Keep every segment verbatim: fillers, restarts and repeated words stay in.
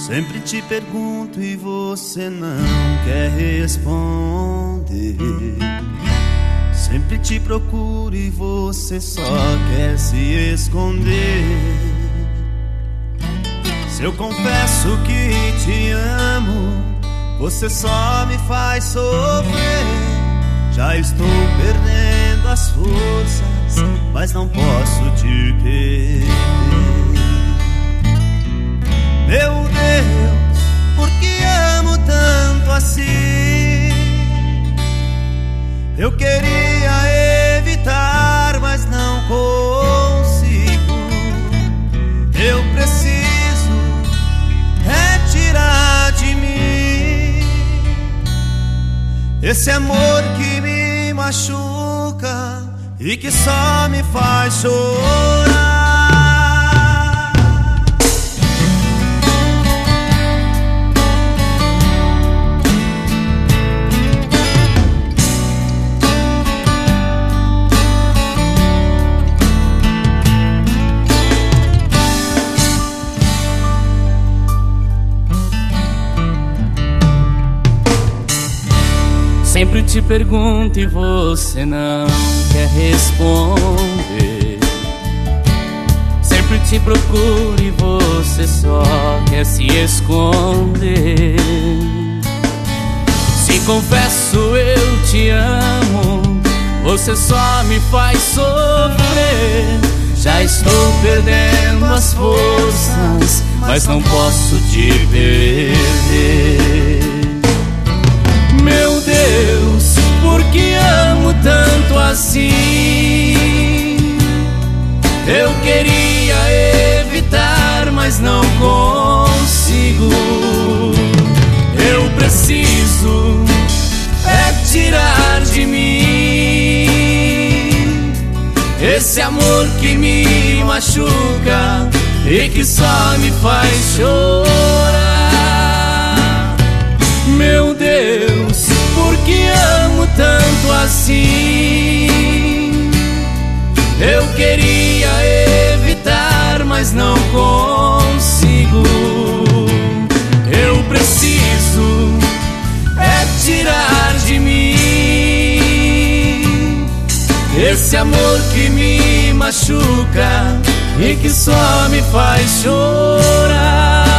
Sempre te pergunto e você não quer responder. Sempre te procuro e você só quer se esconder. Se eu confesso que te amo, você só me faz sofrer. Já estou perdendo as forças, mas não posso te perder. Meu Deus, por que amo tanto assim? Eu queria evitar, mas não consigo. Eu preciso retirar de mim esse amor que me machuca e que só me faz chorar. Sempre te pergunto e você não quer responder. Sempre te procuro e você só quer se esconder. Se confesso eu te amo, você só me faz sofrer. Já estou perdendo as forças, mas não posso te perder. Meu Deus, por que amo tanto assim? Eu queria evitar, mas não consigo. Eu preciso é tirar de mim esse amor que me machuca e que só me faz chorar. Meu Deus, por que amo tanto assim? Eu queria evitar, mas não consigo. Eu preciso é tirar de mim esse amor que me machuca e que só me faz chorar.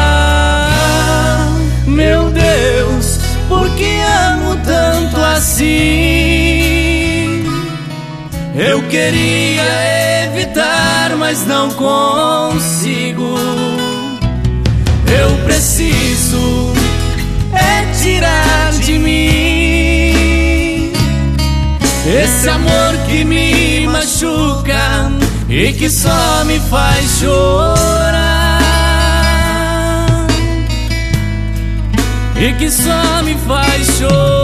Meu Deus, por que amo tanto assim? Eu queria evitar, mas não consigo. Eu preciso é tirar de mim esse amor que me machuca e que só me faz chorar. E que só me faz chorar.